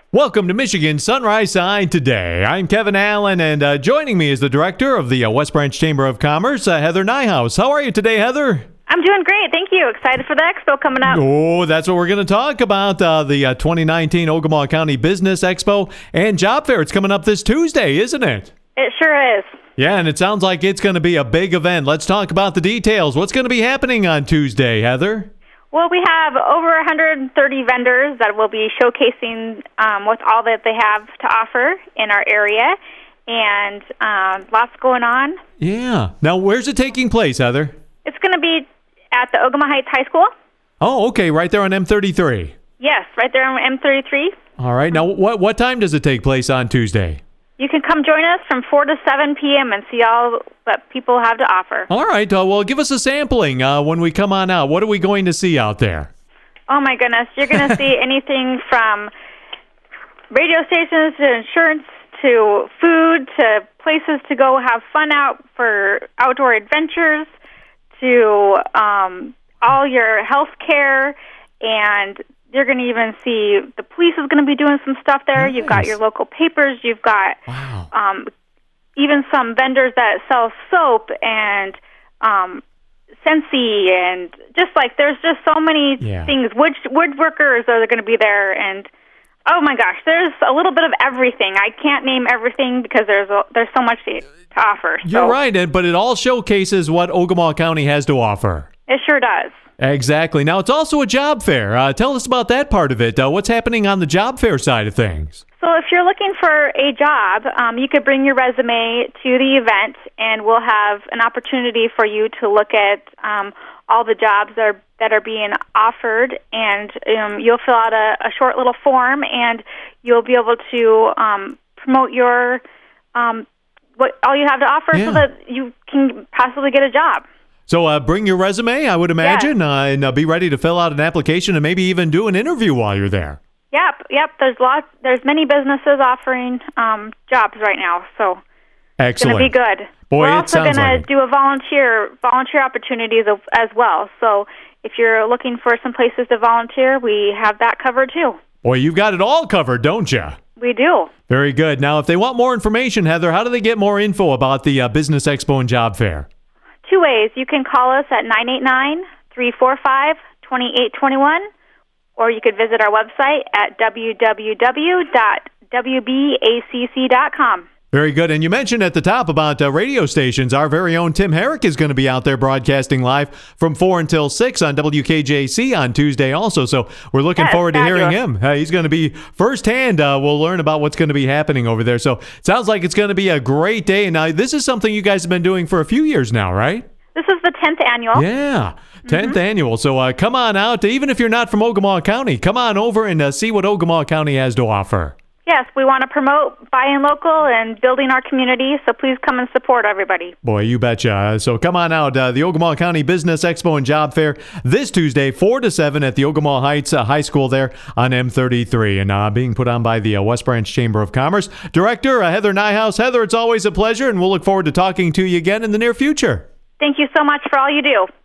Welcome to Michigan Sunrise Side Today. I'm Kevin Allen, and joining me is the director of the West Branch Chamber of Commerce, Heather Nyhouse. How are you today, Heather? I'm doing great, thank you. Excited for the expo coming up. Oh, that's what we're going to talk about, the 2019 Ogemaw County Business Expo and Job Fair. It's coming up this Tuesday, isn't it? It sure is. Yeah, and it sounds like it's going to be a big event. Let's talk about the details. What's going to be happening on Tuesday, Heather? Well, we have over 130 vendors that will be showcasing what's all that they have to offer in our area, and lots going on. Yeah. Now, where's it taking place, Heather? It's going to be at the Ogemaw Heights High School. Oh, okay, right there on M33. Yes, right there on M33. All right. Now, what time does it take place on Tuesday? You can come join us from 4 to 7 p.m. and see all that people have to offer. All right. Well, give us a sampling when we come on out. What are we going to see out there? Oh, my goodness. You're going to see anything from radio stations to insurance to food to places to go have fun out for outdoor adventures to all your health care, and you're going to even see the police is going to be doing some stuff there. Nice. You've got your local papers. You've got even some vendors that sell soap and Scentsy, and just like there's just so many things. Woodworkers are going to be there, and oh my gosh, there's a little bit of everything. I can't name everything because there's so much to offer. You're right, but it all showcases what Ogemaw County has to offer. It sure does. Exactly. Now, it's also a job fair. Tell us about that part of it. What's happening on the job fair side of things? So if you're looking for a job, you could bring your resume to the event, and we'll have an opportunity for you to look at all the jobs that are being offered, and you'll fill out a short little form, and you'll be able to promote your what all you have to offer so that you can possibly get a job. So bring your resume, I would imagine, and be ready to fill out an application and maybe even do an interview while you're there. Yep. There's many businesses offering jobs right now, so it's going to be good. Boy, we're also going to do a volunteer opportunities as well. So if you're looking for some places to volunteer, we have that covered too. Boy, you've got it all covered, don't you? We do. Very good. Now, if they want more information, Heather, how do they get more info about the Business Expo and Job Fair? 2 ways. You can call us at 989-345-2821, or you could visit our website at www.wbacc.com. Very good. And you mentioned at the top about radio stations. Our very own Tim Herrick is going to be out there broadcasting live from 4 until 6 on WKJC on Tuesday also. So we're looking forward to hearing him. He's going to be firsthand. We'll learn about what's going to be happening over there. So it sounds like it's going to be a great day. And now this is something you guys have been doing for a few years now, right? This is the 10th annual. Yeah, 10th annual. So come on out. Even if you're not from Ogemaw County, come on over and see what Ogemaw County has to offer. Yes, we want to promote buying local and building our community, so please come and support everybody. Boy, you betcha. So come on out. The Ogemaw County Business Expo and Job Fair this Tuesday, 4 to 7 at the Ogemaw Heights High School there on M33, and being put on by the West Branch Chamber of Commerce. Director Heather Nyhouse. Heather, it's always a pleasure, and we'll look forward to talking to you again in the near future. Thank you so much for all you do.